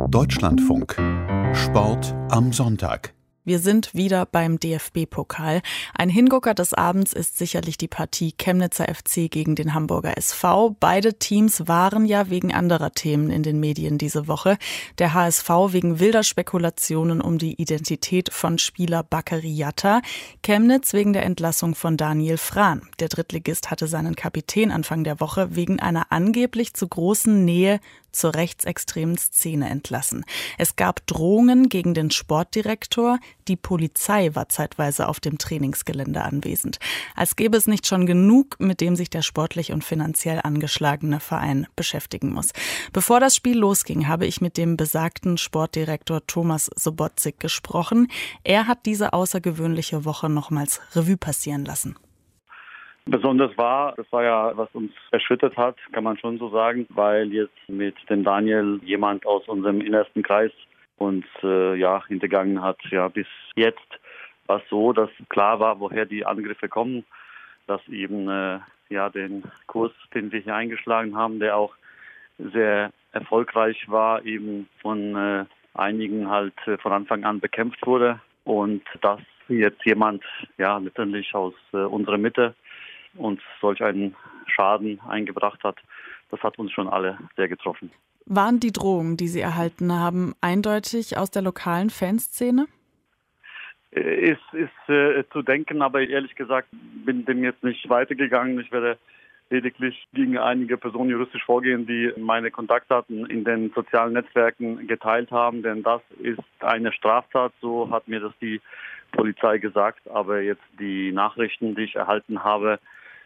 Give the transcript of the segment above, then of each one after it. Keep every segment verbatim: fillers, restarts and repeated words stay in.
Deutschlandfunk. Sport am Sonntag. Wir sind wieder beim D F B-Pokal. Ein Hingucker des Abends ist sicherlich die Partie Chemnitzer F C gegen den Hamburger S V. Beide Teams waren ja wegen anderer Themen in den Medien diese Woche. Der H S V wegen wilder Spekulationen um die Identität von Spieler Bakary Yatta. Chemnitz wegen der Entlassung von Daniel Frahn. Der Drittligist hatte seinen Kapitän Anfang der Woche wegen einer angeblich zu großen Nähe zur rechtsextremen Szene entlassen. Es gab Drohungen gegen den Sportdirektor. Die Polizei war zeitweise auf dem Trainingsgelände anwesend. Als gäbe es nicht schon genug, mit dem sich der sportlich und finanziell angeschlagene Verein beschäftigen muss. Bevor das Spiel losging, habe ich mit dem besagten Sportdirektor Thomas Sobotzik gesprochen. Er hat diese außergewöhnliche Woche nochmals Revue passieren lassen. Besonders war, das war ja, was uns erschüttert hat, kann man schon so sagen, weil jetzt mit dem Daniel jemand aus unserem innersten Kreis uns äh, ja hintergangen hat. Ja, bis jetzt war es so, dass klar war, woher die Angriffe kommen, dass eben äh, ja den Kurs, den wir hier eingeschlagen haben, der auch sehr erfolgreich war, eben von äh, einigen halt äh, von Anfang an bekämpft wurde und dass jetzt jemand ja letztendlich aus äh, unserer Mitte uns solch einen Schaden eingebracht hat, das hat uns schon alle sehr getroffen. Waren die Drohungen, die Sie erhalten haben, eindeutig aus der lokalen Fanszene? Ist, ist äh, zu denken, aber ehrlich gesagt bin dem jetzt nicht weitergegangen. Ich werde lediglich gegen einige Personen juristisch vorgehen, die meine Kontaktdaten in den sozialen Netzwerken geteilt haben, denn das ist eine Straftat, so hat mir das die Polizei gesagt. Aber jetzt die Nachrichten, die ich erhalten habe,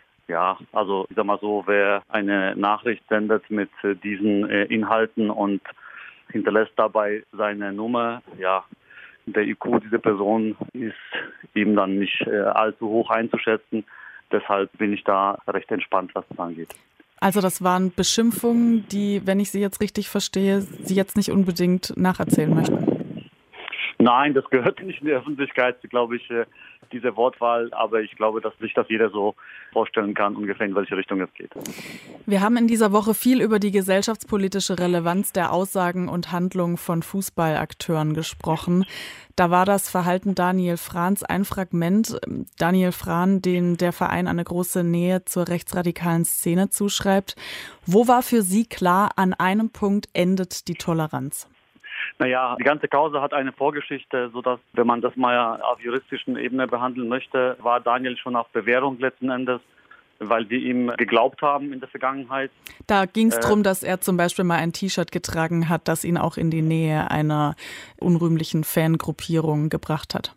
ja, also ich sag mal so, wer eine Nachricht sendet mit äh, diesen äh, Inhalten und hinterlässt dabei seine Nummer, ja, der I Q dieser Person ist eben dann nicht äh, allzu hoch einzuschätzen. Deshalb bin ich da recht entspannt, was das angeht. Also das waren Beschimpfungen, die, wenn ich Sie jetzt richtig verstehe, Sie jetzt nicht unbedingt nacherzählen möchten? Nein, das gehört nicht in die Öffentlichkeit, glaube ich, diese Wortwahl. Aber ich glaube, dass sich das jeder so vorstellen kann, ungefähr in welche Richtung es geht. Wir haben in dieser Woche viel über die gesellschaftspolitische Relevanz der Aussagen und Handlungen von Fußballakteuren gesprochen. Da war das Verhalten Daniel Frahns ein Fragment. Daniel Frahn, den der Verein eine große Nähe zur rechtsradikalen Szene zuschreibt. Wo war für Sie klar, an einem Punkt endet die Toleranz? Naja, die ganze Causa hat eine Vorgeschichte, sodass, wenn man das mal auf juristischen Ebene behandeln möchte, war Daniel schon auf Bewährung letzten Endes, weil wir ihm geglaubt haben in der Vergangenheit. Da ging es äh, darum, dass er zum Beispiel mal ein T-Shirt getragen hat, das ihn auch in die Nähe einer unrühmlichen Fangruppierung gebracht hat.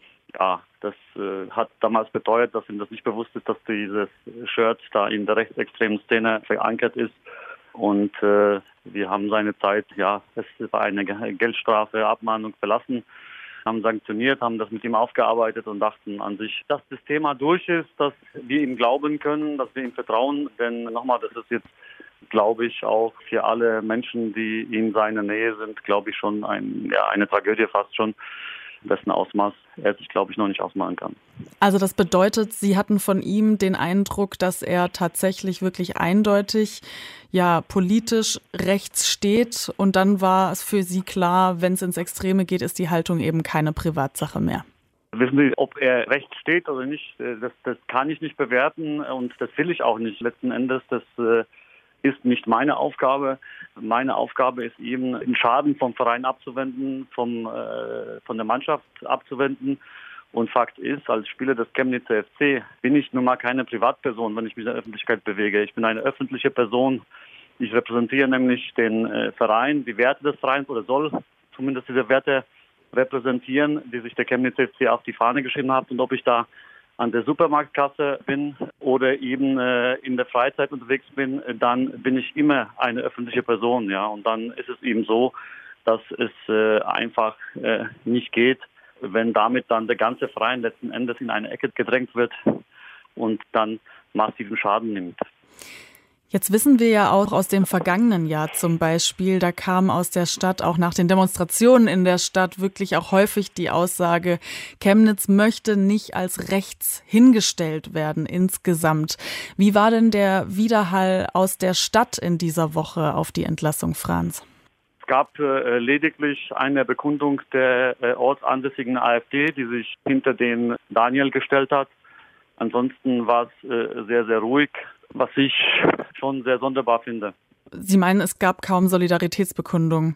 Ja, das äh, hat damals beteuert, dass ihm das nicht bewusst ist, dass dieses Shirt da in der rechtsextremen Szene verankert ist. Und äh, wir haben seine Zeit, ja, es war eine Geldstrafe, Abmahnung verlassen, haben sanktioniert, haben das mit ihm aufgearbeitet und dachten an sich, dass das Thema durch ist, dass wir ihm glauben können, dass wir ihm vertrauen. Denn nochmal, das ist jetzt, glaube ich, auch für alle Menschen, die in seiner Nähe sind, glaube ich, schon ein, ja, eine Tragödie fast schon, dessen Ausmaß er sich, glaube ich, noch nicht ausmalen kann. Also das bedeutet, Sie hatten von ihm den Eindruck, dass er tatsächlich wirklich eindeutig ja politisch rechts steht und dann war es für Sie klar, wenn es ins Extreme geht, ist die Haltung eben keine Privatsache mehr. Wissen Sie, ob er rechts steht oder nicht, das, das kann ich nicht bewerten und das will ich auch nicht. Letzten Endes, das äh, ist nicht meine Aufgabe. Meine Aufgabe ist eben, den Schaden vom Verein abzuwenden, vom, äh, von der Mannschaft abzuwenden. Und Fakt ist, als Spieler des Chemnitzer F C bin ich nun mal keine Privatperson, wenn ich mich in der Öffentlichkeit bewege. Ich bin eine öffentliche Person. Ich repräsentiere nämlich den äh, Verein, die Werte des Vereins oder soll zumindest diese Werte repräsentieren, die sich der Chemnitzer F C auf die Fahne geschrieben hat. Und ob ich da an der Supermarktkasse bin oder eben äh, in der Freizeit unterwegs bin, dann bin ich immer eine öffentliche Person, ja. Und dann ist es eben so, dass es äh, einfach äh, nicht geht, wenn damit dann der ganze Verein letzten Endes in eine Ecke gedrängt wird und dann massiven Schaden nimmt. Jetzt wissen wir ja auch aus dem vergangenen Jahr zum Beispiel, da kam aus der Stadt, auch nach den Demonstrationen in der Stadt, wirklich auch häufig die Aussage, Chemnitz möchte nicht als rechts hingestellt werden insgesamt. Wie war denn der Widerhall aus der Stadt in dieser Woche auf die Entlassung Frahns? gab äh, lediglich eine Bekundung der äh, ortsansässigen AfD, die sich hinter den Daniel gestellt hat. Ansonsten war es äh, sehr, sehr ruhig, was ich schon sehr sonderbar finde. Sie meinen, es gab kaum Solidaritätsbekundungen?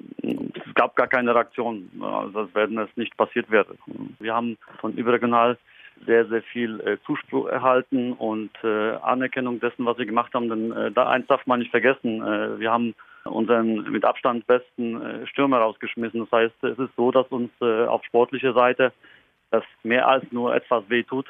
Es gab gar keine Reaktion, also als wenn es nicht passiert wäre. Wir haben von überregional sehr, sehr viel äh, Zuspruch erhalten und äh, Anerkennung dessen, was wir gemacht haben. Denn äh, da eins darf man nicht vergessen, äh, wir haben unseren mit Abstand besten äh, Stürmer rausgeschmissen. Das heißt, es ist so, dass uns äh, auf sportlicher Seite das mehr als nur etwas wehtut.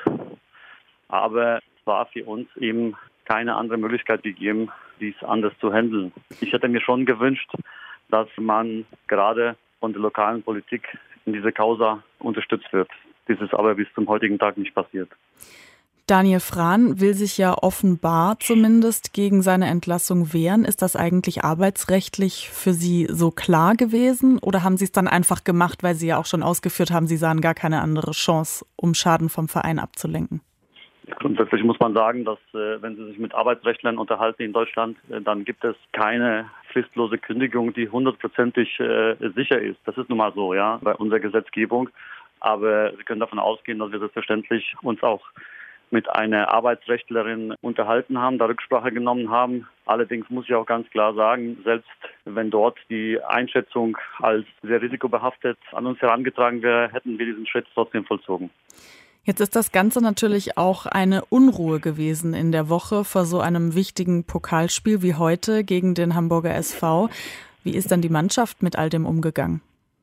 Aber es war für uns eben keine andere Möglichkeit gegeben, dies anders zu handeln. Ich hätte mir schon gewünscht, dass man gerade von der lokalen Politik in dieser Causa unterstützt wird. Dies ist aber bis zum heutigen Tag nicht passiert. Daniel Frahn will sich ja offenbar zumindest gegen seine Entlassung wehren. Ist das eigentlich arbeitsrechtlich für Sie so klar gewesen? Oder haben Sie es dann einfach gemacht, weil Sie ja auch schon ausgeführt haben, Sie sahen gar keine andere Chance, um Schaden vom Verein abzulenken? Grundsätzlich muss man sagen, dass äh, wenn Sie sich mit Arbeitsrechtlern unterhalten in Deutschland, äh, dann gibt es keine fristlose Kündigung, die hundertprozentig äh, sicher ist. Das ist nun mal so, ja, bei unserer Gesetzgebung. Aber Sie können davon ausgehen, dass wir selbstverständlich uns auch mit einer Arbeitsrechtlerin unterhalten haben, da Rücksprache genommen haben. Allerdings muss ich auch ganz klar sagen, selbst wenn dort die Einschätzung als sehr risikobehaftet an uns herangetragen wäre, hätten wir diesen Schritt trotzdem vollzogen. Jetzt ist das Ganze natürlich auch eine Unruhe gewesen in der Woche vor so einem wichtigen Pokalspiel wie heute gegen den Hamburger S V. Wie ist dann die Mannschaft mit all dem umgegangen?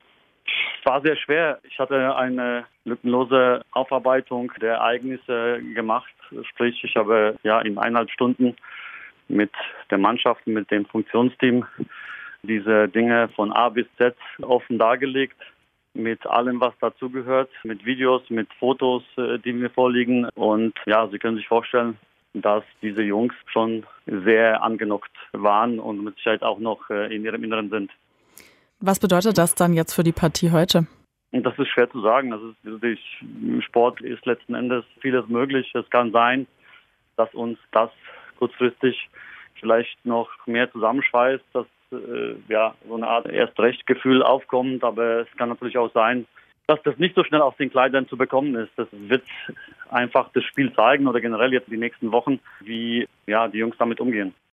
Es war sehr schwer. Ich hatte eine lückenlose Aufarbeitung der Ereignisse gemacht. Sprich, ich habe ja in eineinhalb Stunden mit der Mannschaft, mit dem Funktionsteam diese Dinge von A bis Z offen dargelegt. Mit allem, was dazugehört, mit Videos, mit Fotos, die mir vorliegen. Und ja, Sie können sich vorstellen, dass diese Jungs schon sehr angenockt waren und mit Sicherheit auch noch in ihrem Inneren sind. Was bedeutet das dann jetzt für die Partie heute? Das ist schwer zu sagen. Das ist natürlich, im Sport ist letzten Endes vieles möglich. Es kann sein, dass uns das kurzfristig vielleicht noch mehr zusammenschweißt, dass äh, ja so eine Art Erst-Recht-Gefühl aufkommt. Aber es kann natürlich auch sein, dass das nicht so schnell aus den Kleidern zu bekommen ist. Das wird einfach das Spiel zeigen oder generell jetzt die nächsten Wochen, wie ja die Jungs damit umgehen.